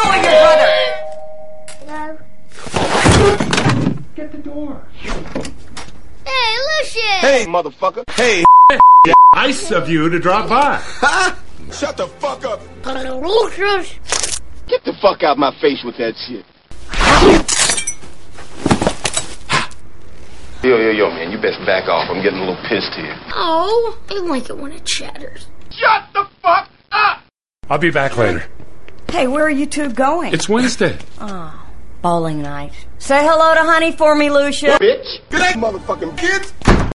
calling your brother? No. Get the door. Hey, Lucius! Hey, motherfucker. Hey. Nice of you to drop by. Huh? Shut the fuck up. Lucius! Get the fuck out my face with that shit. Yo, man, you best back off. I'm getting a little pissed here. Oh, I like it when it chatters. Shut the fuck up! I'll be back later. Hey, where are you two going? It's Wednesday. Oh, bowling night. Say hello to Honey for me, Lucia. Bitch. Good night, motherfucking kids.